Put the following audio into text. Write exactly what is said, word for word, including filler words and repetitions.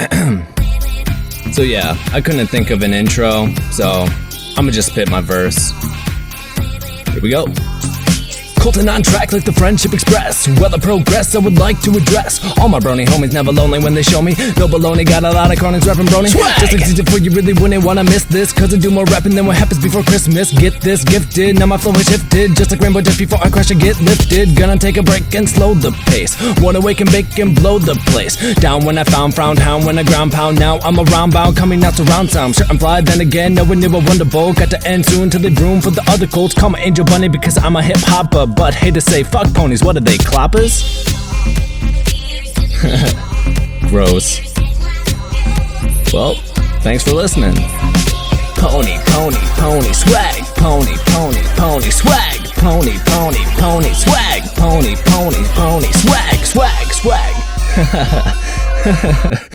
So yeah, I couldn't think of an intro, so I'ma just spit my verse. Here we go. Colton on track like the Friendship Express. Well, the progress I would like to address. All my brony homies never lonely when they show me. No baloney, got a lot of chronics rapping brony. Swag! Just like easy for you really wouldn't wanna miss this. Cause I do more rapping than what happens before Christmas. Get this gifted, now my flow is shifted. Just like rainbow just before I crash and get lifted. Gonna take a break and slow the pace. Wanna wake and bake and blow the place. Down when I found, frown, hound when I ground pound. Now I'm around bound, coming out surround sound. Sure I'm fly, then again, no one knew a wonderful. Got to end soon till they broom for the other colts. Call my angel bunny because I'm a hip hopper. But hate to say, fuck ponies, what are they, cloppers? Gross. Well, thanks for listening. Pony, pony, pony, swag. Pony, pony, pony, swag. Pony, pony, pony, swag. Pony, pony, pony, swag, swag, swag.